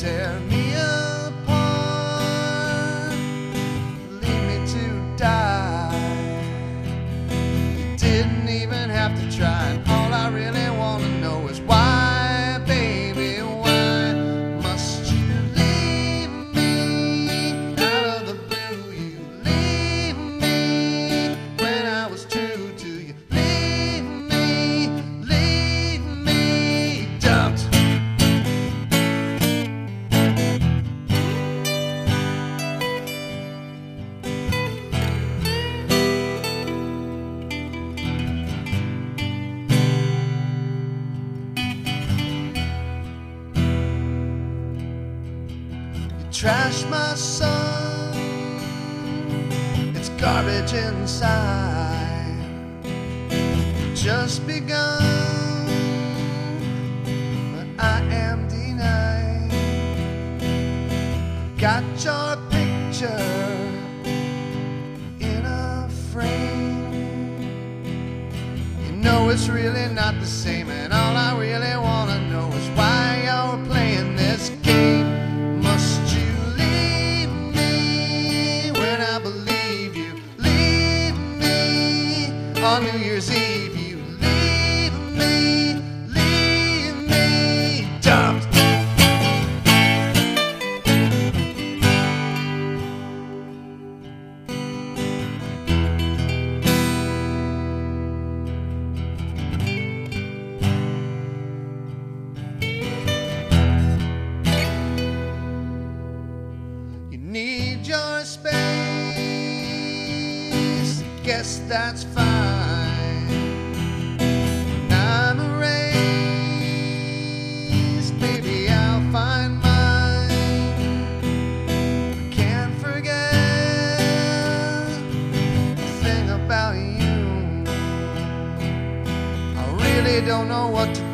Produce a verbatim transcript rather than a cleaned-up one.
tear me apart, leave me to die. You didn't even have to try, and all I really wanna know is why, baby, why must you leave me? Out of the blue, you leave me when I was true to you. Leave me, leave me, dumped. Trash my sun, it's garbage inside. Just begun, but I am denied. Got your picture in a frame. You know it's really not the same, and all I really wanna know is why you're playing this game. Must you on New Year's Eve, you leave me, leave me, dumped. You need your space, guess that's fine. Don't know what to